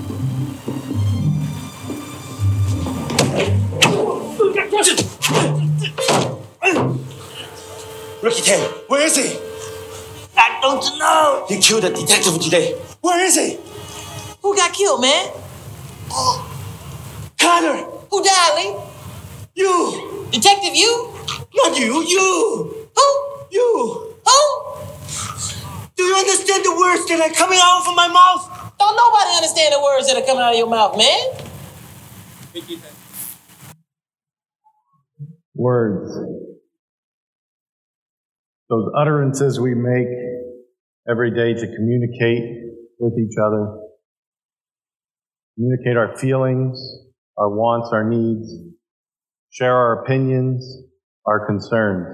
Ricky Tan, where is he? I don't know. You killed a detective today. Where is he? Who got killed, man? Connor! Who died, Lee? You! Detective, you? Not you, you! Who? You! Who? Do you understand the words that are coming out from my mouth? Don't nobody understand the words that are coming out of your mouth, man. Words. Those utterances we make every day to communicate with each other, communicate our feelings, our wants, our needs, share our opinions, our concerns.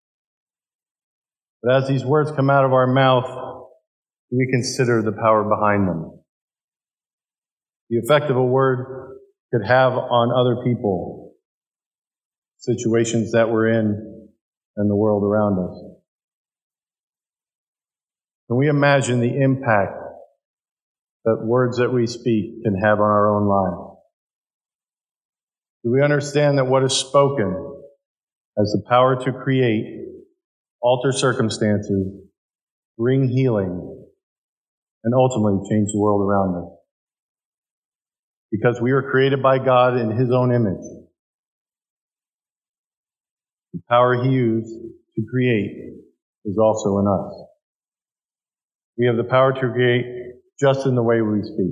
But as these words come out of our mouth, we consider the power behind them. The effect of a word could have on other people, situations that we're in, and the world around us. Can we imagine the impact that words that we speak can have on our own lives? Do we understand that what is spoken has the power to create, alter circumstances, bring healing, and ultimately change the world around us? Because we were created by God in His own image. The power He used to create is also in us. We have the power to create just in the way we speak.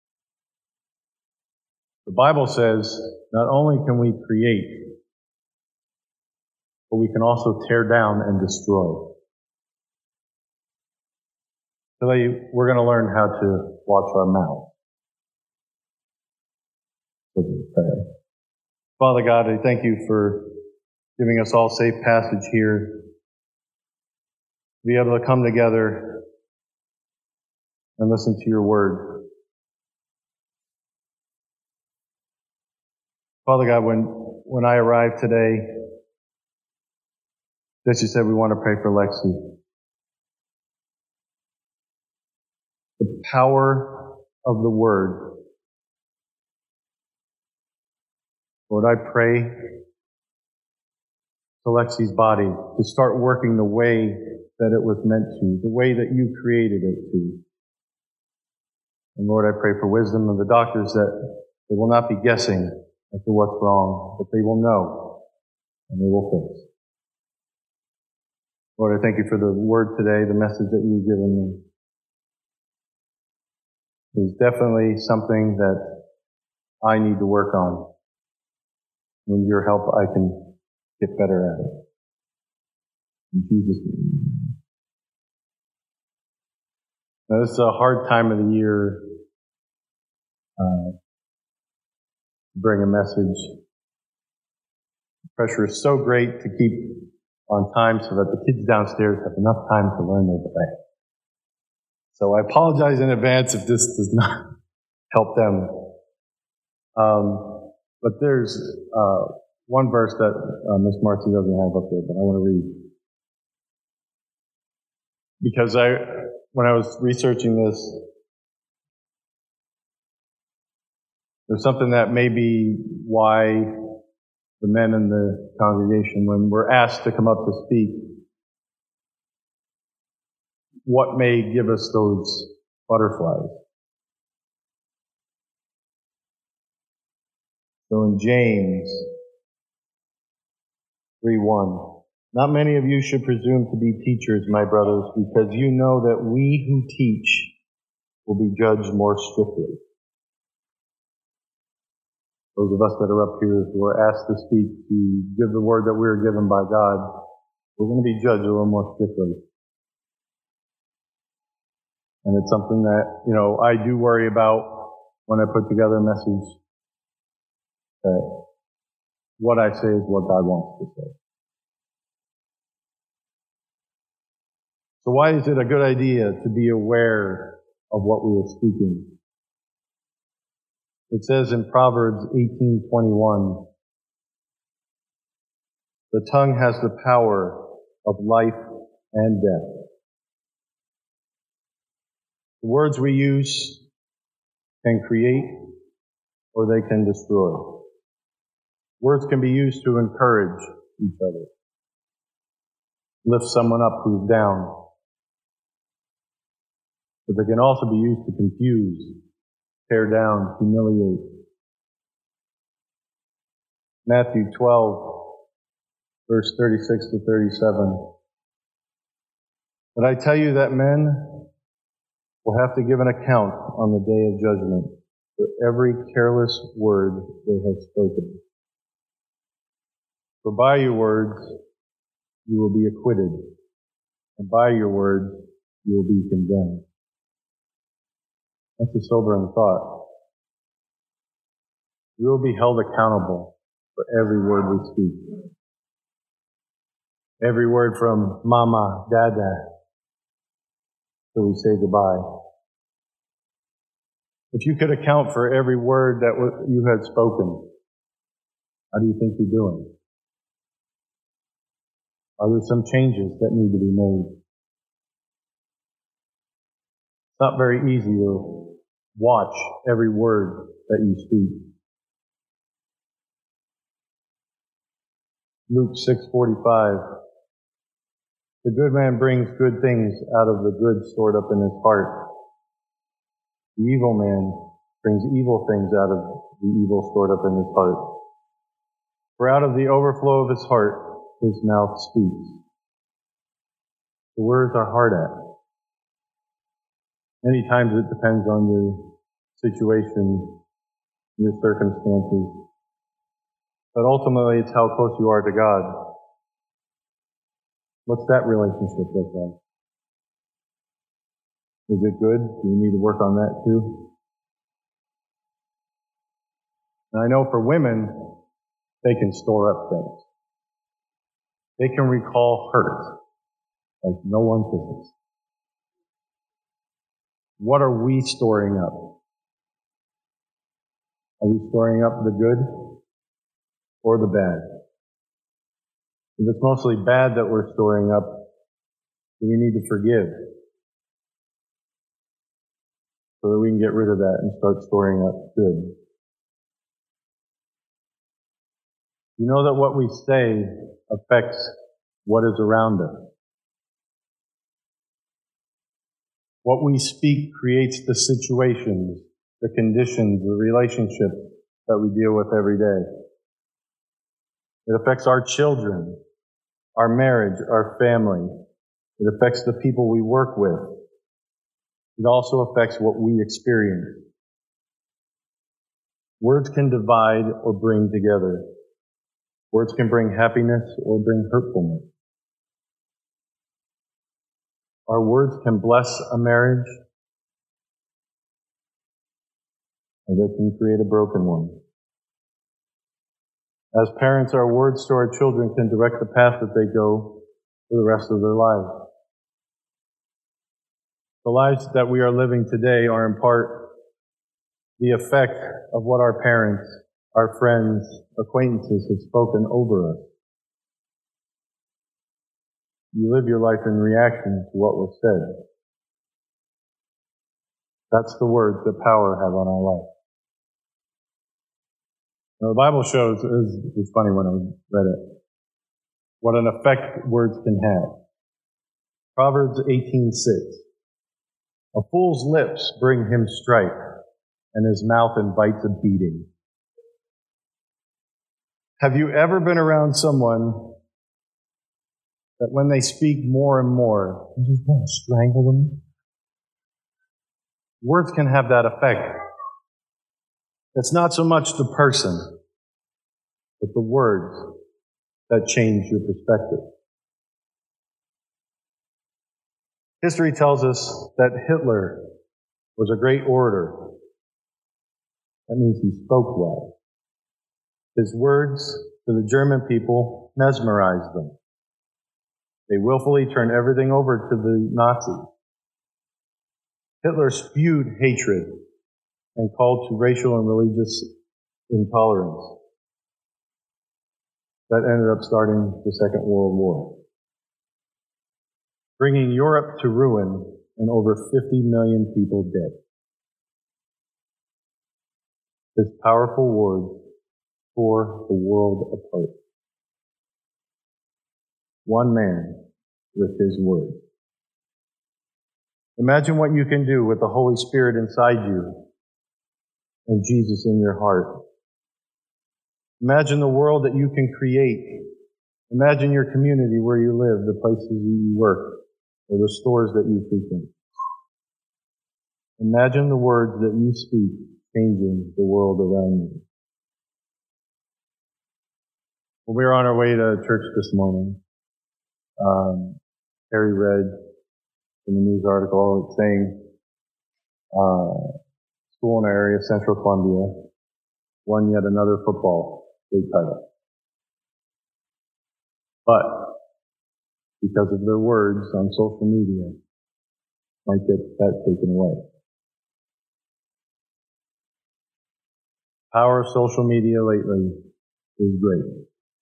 The Bible says not only can we create, but we can also tear down and destroy. Today, we're going to learn how to watch our mouth. Father God, I thank you for giving us all safe passage here, to be able to come together and listen to your word. Father God, when I arrived today, as you said, we want to pray for Lexi. The power of the word. Lord, I pray for Lexi's body to start working the way that it was meant to, the way that you created it to. And Lord, I pray for wisdom of the doctors that they will not be guessing as to what's wrong, but they will know and they will fix. Lord, I thank you for the word today, the message that you've given me. It is definitely something that I need to work on. With your help, I can get better at it. In Jesus' name. Now, this is a hard time of the year to bring a message. The pressure is so great to keep on time so that the kids downstairs have enough time to learn their play. So I apologize in advance if this does not help them. But there's one verse that Miss Marcy doesn't have up there, but I want to read. Because when I was researching this, there's something that may be why the men in the congregation, when we're asked to come up to speak, what may give us those butterflies. So in James 3:1, not many of you should presume to be teachers, my brothers, because you know that we who teach will be judged more strictly. Those of us that are up here who are asked to speak, to give the word that we are given by God, we're going to be judged a little more strictly. And it's something that, I do worry about when I put together a message, that what I say is what God wants to say. So why is it a good idea to be aware of what we are speaking? It says in Proverbs 18:21, the tongue has the power of life and death. The words we use can create or they can destroy. Words can be used to encourage each other, lift someone up who's down. But they can also be used to confuse, tear down, humiliate. Matthew 12, verse 36 to 37. But I tell you that men will have to give an account on the day of judgment for every careless word they have spoken. For by your words you will be acquitted, and by your words you will be condemned. That's a sobering thought. We will be held accountable for every word we speak. Every word from mama, dada, till we say goodbye. If you could account for every word that you had spoken, how do you think you're doing? Are there some changes that need to be made? It's not very easy to watch every word that you speak. Luke 6:45. The good man brings good things out of the good stored up in his heart. The evil man brings evil things out of the evil stored up in his heart. For out of the overflow of his heart, his mouth speaks. The words are hard at. Many times it depends on your situation, your circumstances. But ultimately, it's how close you are to God. What's that relationship look like? Is it good? Do we need to work on that too? And I know for women, they can store up things. They can recall hurt like no one's business. What are we storing up? Are we storing up the good or the bad? If it's mostly bad that we're storing up, do we need to forgive so that we can get rid of that and start storing up good? You know that what we say affects what is around us. What we speak creates the situations, the conditions, the relationships that we deal with every day. It affects our children, our marriage, our family. It affects the people we work with. It also affects what we experience. Words can divide or bring together. Words can bring happiness or bring hurtfulness. Our words can bless a marriage, or they can create a broken one. As parents, our words to our children can direct the path that they go for the rest of their lives. The lives that we are living today are in part the effect of what our parents, our friends, acquaintances have spoken over us. You live your life in reaction to what was said. That's the words that power have on our life. Now, the Bible shows, it was funny when I read it, what an effect words can have. Proverbs 18:6. A fool's lips bring him strife, and his mouth invites a beating. Have you ever been around someone that when they speak more and more, you just want to strangle them? Words can have that effect. It's not so much the person, but the words that change your perspective. History tells us that Hitler was a great orator. That means he spoke well. His words to the German people mesmerized them. They willfully turned everything over to the Nazis. Hitler spewed hatred and called to racial and religious intolerance. That ended up starting the Second World War, bringing Europe to ruin and over 50 million people dead. His powerful words tore the world apart. One man with his word. Imagine what you can do with the Holy Spirit inside you and Jesus in your heart. Imagine the world that you can create. Imagine your community where you live, the places you work, or the stores that you frequent. Imagine the words that you speak changing the world around you. When we were on our way to church this morning, Harry read in the news article saying school in our area, Central Columbia, won yet another football state title. But because of their words on social media, might get that taken away. Power of social media lately is great.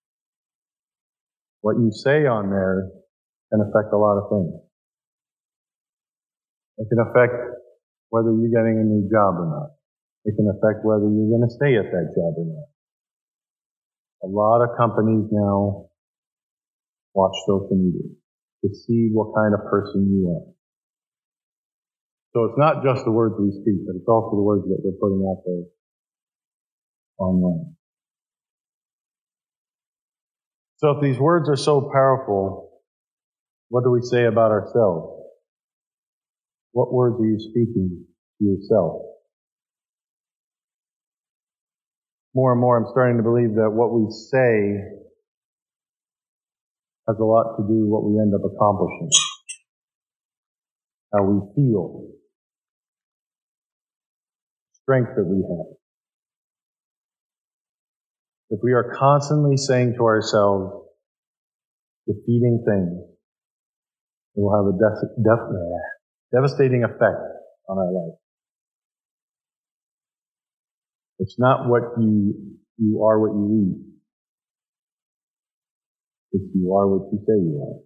What you say on there can affect a lot of things. It can affect whether you're getting a new job or not. It can affect whether you're going to stay at that job or not. A lot of companies now watch social media to see what kind of person you are. So it's not just the words we speak, but it's also the words that we're putting out there online. So if these words are so powerful, what do we say about ourselves? What words are you speaking to yourself? More and more I'm starting to believe that what we say has a lot to do with what we end up accomplishing. How we feel. Strength that we have. If we are constantly saying to ourselves defeating things, it will have a devastating effect on our life. It's not what you are what you eat. It's you are what you say you are.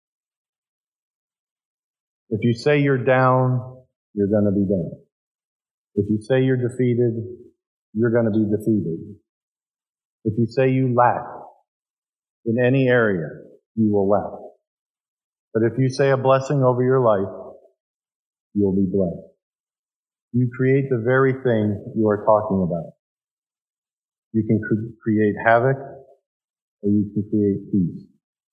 If you say you're down, you're going to be down. If you say you're defeated, you're going to be defeated. If you say you lack in any area, you will lack. But if you say a blessing over your life, you'll be blessed. You create the very thing you are talking about. You can create havoc, or you can create peace.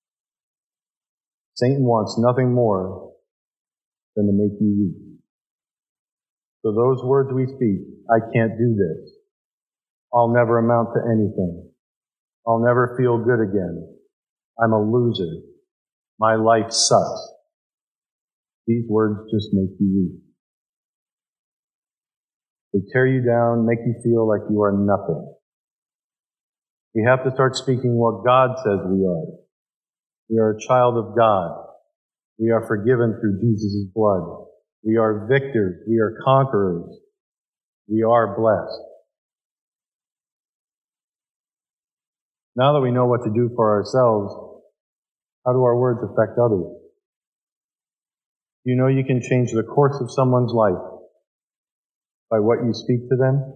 Satan wants nothing more than to make you weak. So those words we speak, I can't do this. I'll never amount to anything. I'll never feel good again. I'm a loser. My life sucks. These words just make you weak. They tear you down, make you feel like you are nothing. We have to start speaking what God says we are. We are a child of God. We are forgiven through Jesus' blood. We are victors. We are conquerors. We are blessed. Now that we know what to do for ourselves, how do our words affect others? You know you can change the course of someone's life by what you speak to them?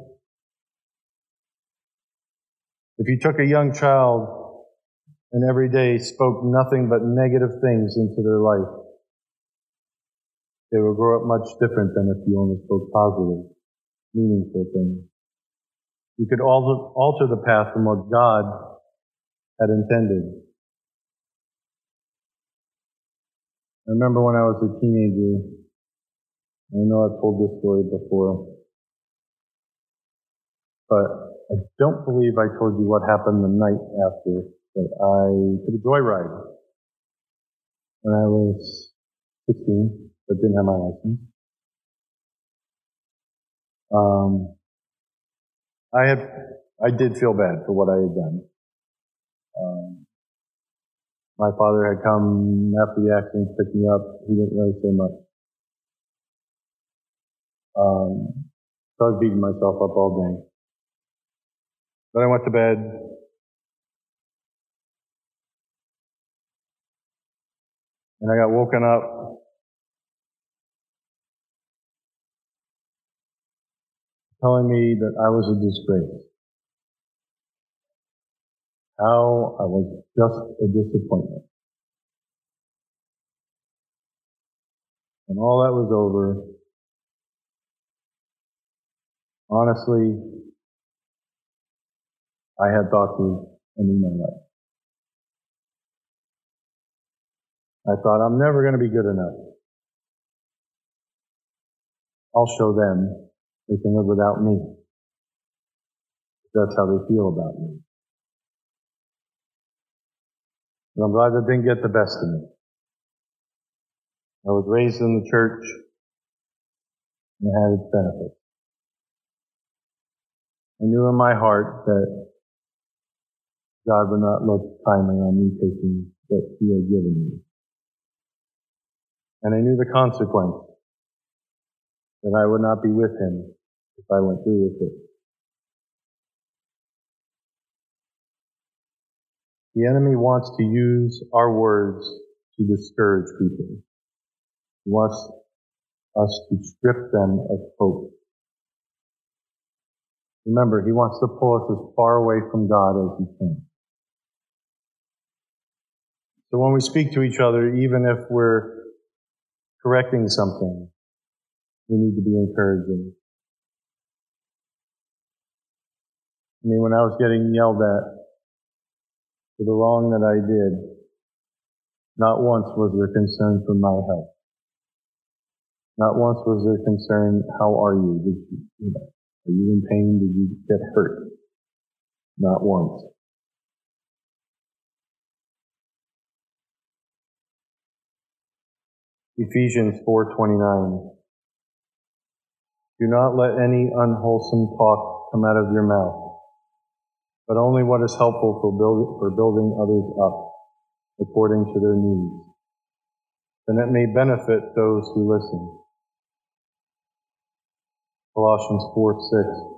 If you took a young child and every day spoke nothing but negative things into their life, they will grow up much different than if you only spoke positive, meaningful things. You could alter the path from what God had intended. I remember when I was a teenager, I know I've told this story before, but I don't believe I told you what happened the night after that I took a joyride when I was 16, but didn't have my license. I did feel bad for what I had done. My father had come after the accident to pick me up. He didn't really say much. So I was beating myself up all day. Then I went to bed. And I got woken up telling me that I was a disgrace. How I was just a disappointment. When all that was over, honestly, I had thoughts of ending my life. I thought, I'm never going to be good enough. I'll show them they can live without me. That's how they feel about me. And I'm glad that didn't get the best of me. I was raised in the church and it had its benefits. I knew in my heart that God would not look kindly on me taking what He had given me. And I knew the consequence, that I would not be with Him if I went through with it. The enemy wants to use our words to discourage people. He wants us to strip them of hope. Remember, he wants to pull us as far away from God as he can. So when we speak to each other, even if we're correcting something, we need to be encouraging. I mean, when I was getting yelled at for the wrong that I did, not once was there concern for my health. Not once was there concern, how are you? Are you in pain? Did you get hurt? Not once. Ephesians 4:29. Do not let any unwholesome talk come out of your mouth, but only what is helpful for building others up according to their needs, and it may benefit those who listen. Colossians 4:6.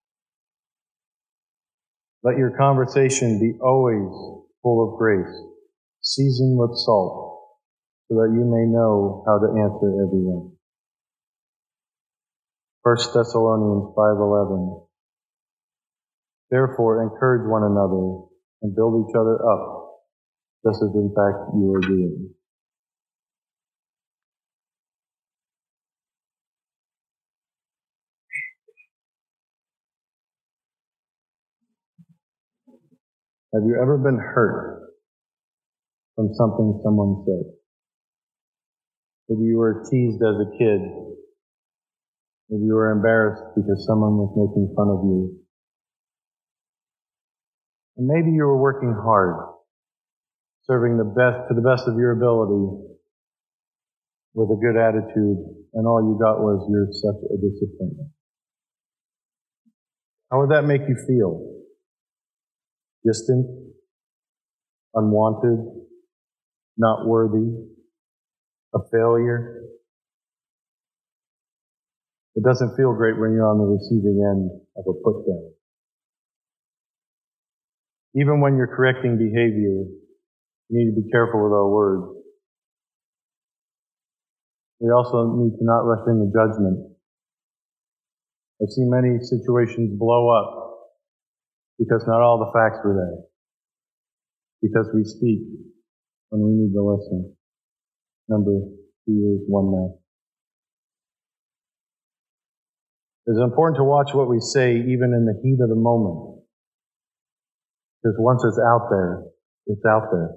Let your conversation be always full of grace, seasoned with salt, so that you may know how to answer everyone. 1 Thessalonians 5:11. Therefore, encourage one another and build each other up, just as in fact you are doing. Have you ever been hurt from something someone said? Maybe you were teased as a kid. Maybe you were embarrassed because someone was making fun of you. And maybe you were working hard, serving to the best of your ability with a good attitude, and all you got was you're such a disappointment. How would that make you feel? Distant, unwanted, not worthy, a failure? It doesn't feel great when you're on the receiving end of a put down. Even when you're correcting behavior, we need to be careful with our words. We also need to not rush into judgment. I've seen many situations blow up because not all the facts were there. Because we speak when we need to listen. Number 2 is one mouth. It's important to watch what we say even in the heat of the moment. Because once it's out there, it's out there.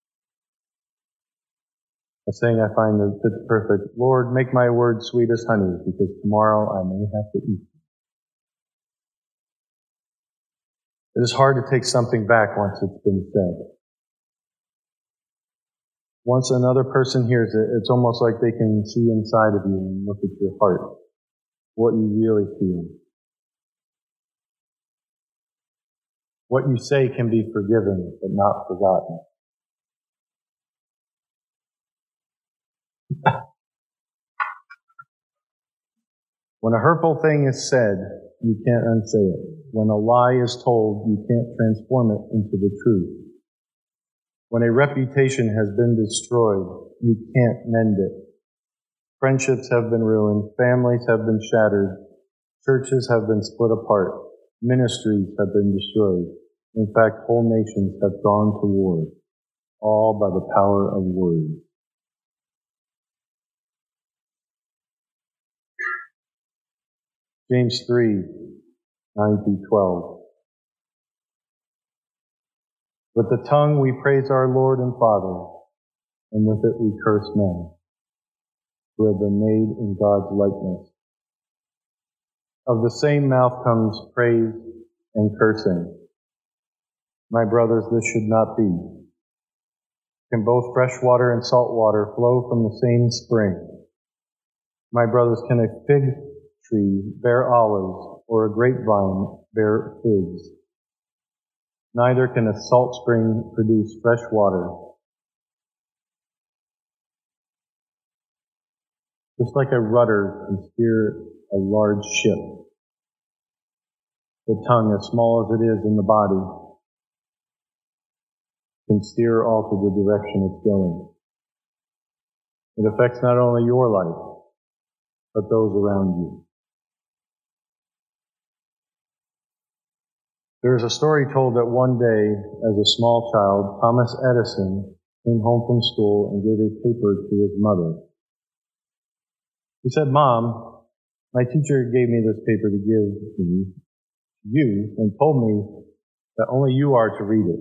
A saying I find that fits perfect. Lord, make my words sweet as honey, because tomorrow I may have to eat them. It is hard to take something back once it's been said. Once another person hears it, it's almost like they can see inside of you and look at your heart, what you really feel. What you say can be forgiven, but not forgotten. When a hurtful thing is said, you can't unsay it. When a lie is told, you can't transform it into the truth. When a reputation has been destroyed, you can't mend it. Friendships have been ruined. Families have been shattered. Churches have been split apart. Ministries have been destroyed. In fact, whole nations have gone to war, all by the power of words. James 3, 9-12. With the tongue we praise our Lord and Father, and with it we curse men, who have been made in God's likeness. Of the same mouth comes praise and cursing. My brothers, this should not be. Can both fresh water and salt water flow from the same spring? My brothers, can a fig tree bear olives, or a grapevine bear figs? Neither can a salt spring produce fresh water. Just like a rudder can steer a large ship, the tongue, as small as it is in the body, can steer all to the direction it's going. It affects not only your life, but those around you. There is a story told that one day, as a small child, Thomas Edison came home from school and gave a paper to his mother. He said, "Mom, my teacher gave me this paper to give to you and told me that only you are to read it.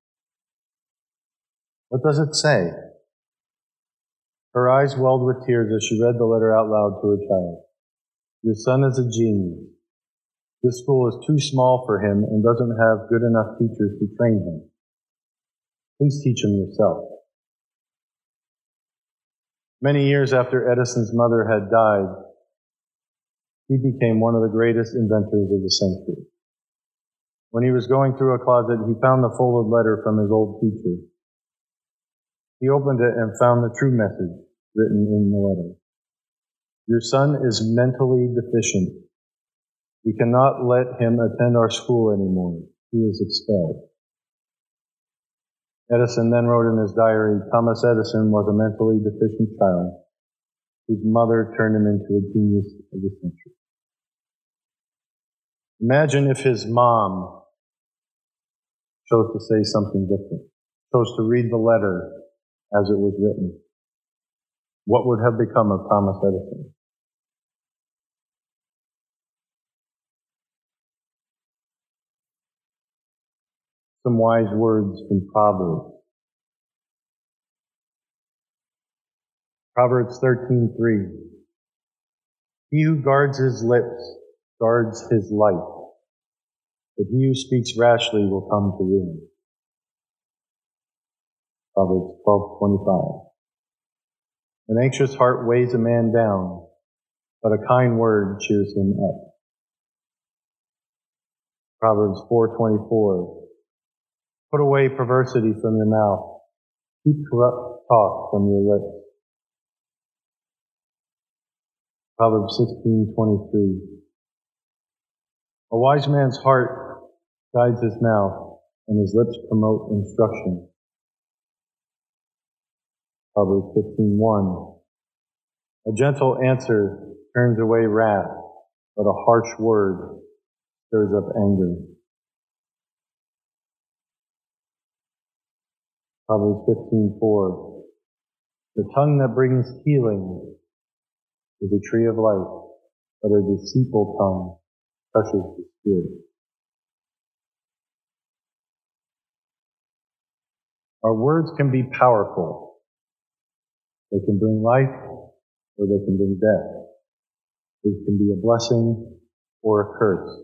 What does it say?" Her eyes welled with tears as she read the letter out loud to her child. "Your son is a genius. This school is too small for him and doesn't have good enough teachers to train him. Please teach him yourself." Many years after Edison's mother had died, he became one of the greatest inventors of the century. When he was going through a closet, he found the folded letter from his old teacher. He opened it and found the true message written in the letter. "Your son is mentally deficient. We cannot let him attend our school anymore. He is expelled." Edison then wrote in his diary, "Thomas Edison was a mentally deficient child whose mother turned him into a genius of the century." Imagine if his mom chose to say something different, chose to read the letter as it was written. What would have become of Thomas Edison? Some wise words from Proverbs. Proverbs 13:3. He who guards his lips guards his life, but he who speaks rashly will come to ruin. Proverbs 12:25. An anxious heart weighs a man down, but a kind word cheers him up. Proverbs 4:24. Put away perversity from your mouth. Keep corrupt talk from your lips. Proverbs 16:23. A wise man's heart guides his mouth, and his lips promote instruction. Proverbs 15:1. A gentle answer turns away wrath, but a harsh word stirs up anger. Proverbs 15:4. The tongue that brings healing is a tree of life, but a deceitful tongue crushes the spirit. Our words can be powerful. They can bring life or they can bring death. They can be a blessing or a curse.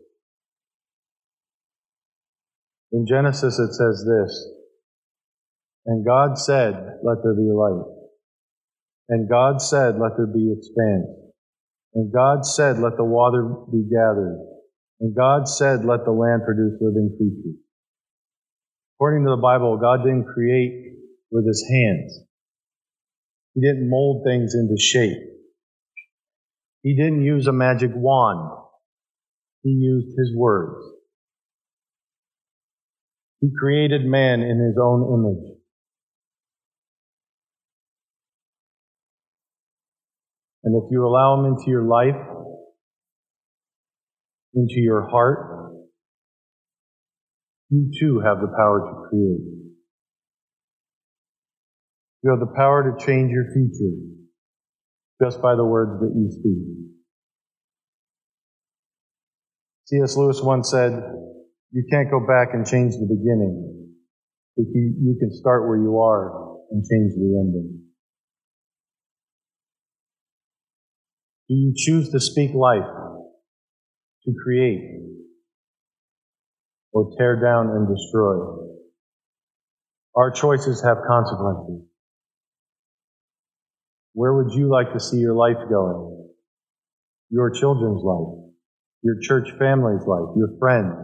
In Genesis it says this, "And God said, let there be light. And God said, let there be expanse. And God said, let the water be gathered. And God said, let the land produce living creatures." According to the Bible, God didn't create with his hands. He didn't mold things into shape. He didn't use a magic wand. He used his words. He created man in his own image. And if you allow him into your life, into your heart, you too have the power to create. You have the power to change your future just by the words that you speak. C.S. Lewis once said, you can't go back and change the beginning, but you can start where you are and change the ending. Do you choose to speak life, to create, or tear down and destroy? Our choices have consequences. Where would you like to see your life going? Your children's life, your church family's life, your friends.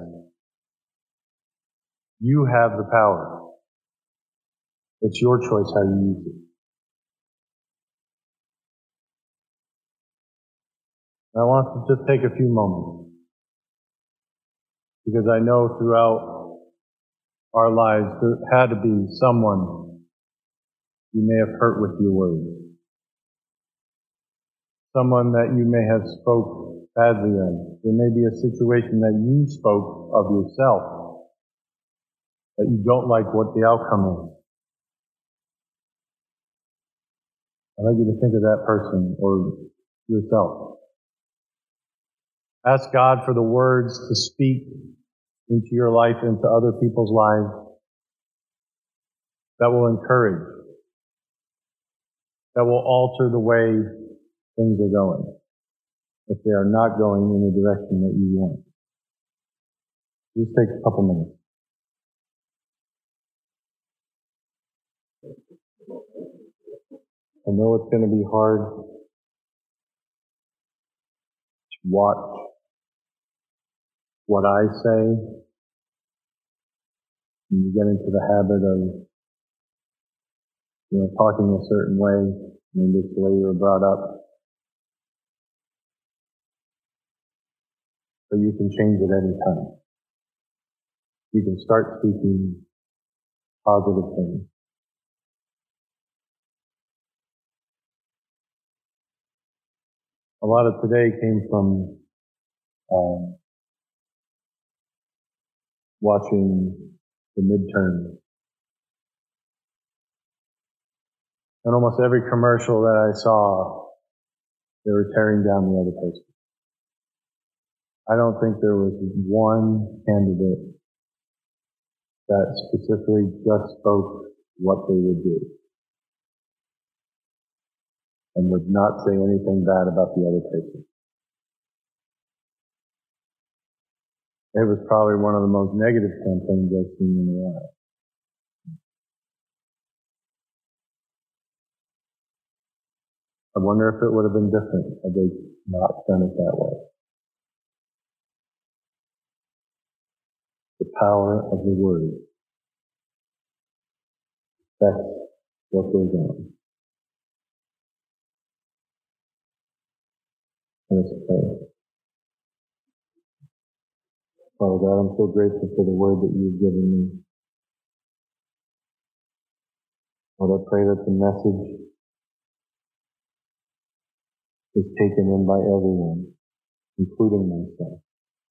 You have the power. It's your choice how you use it. I want to just take a few moments, because I know throughout our lives there had to be someone you may have hurt with your words. Someone that you may have spoke badly of. There may be a situation that you spoke of yourself that you don't like what the outcome is. I'd like you to think of that person or yourself. Ask God for the words to speak into your life, into other people's lives, that will encourage, that will alter the way things are going, if they are not going in the direction that you want. Just take a couple minutes. I know it's going to be hard to watch what I say, and you get into the habit of, talking a certain way, maybe it's the way you were brought up. But you can change it any time. You can start speaking positive things. A lot of today came from watching the midterms. And almost every commercial that I saw, they were tearing down the other person. I don't think there was one candidate that specifically just spoke what they would do and would not say anything bad about the other person. It was probably one of the most negative campaigns I've seen in a while. I wonder if it would have been different had they not done it that way. The power of the word affects what goes on. Let's pray. Father God, I'm so grateful for the word that you've given me. Lord, I pray that the message is taken in by everyone, including myself.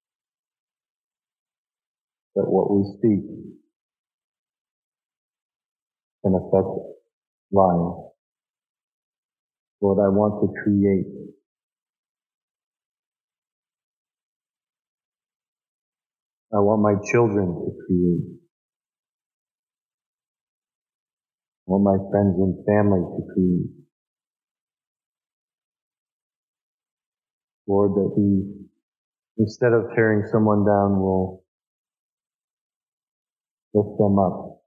That what we speak can affect lives. Lord, I want to create. I want my children to create. I want my friends and family to create. Lord, that we, instead of tearing someone down, will lift them up.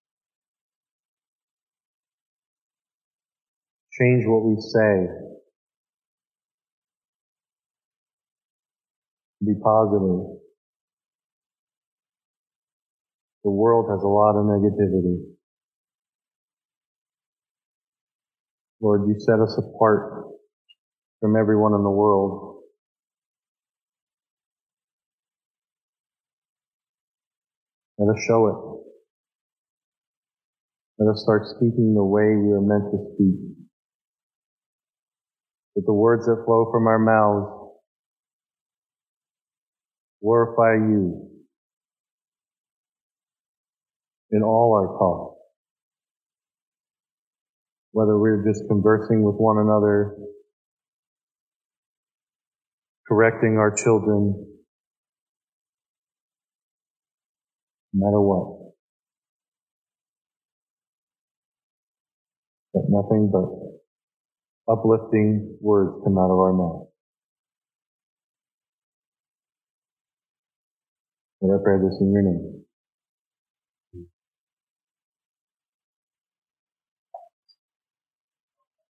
Change what we say. Be positive. The world has a lot of negativity. Lord, you set us apart from everyone in the world. Let us show it. Let us start speaking the way we are meant to speak. That the words that flow from our mouths glorify you in all our talk. Whether we're just conversing with one another, correcting our children, no matter what. But nothing but uplifting words come out of our mouth. And I pray this in your name.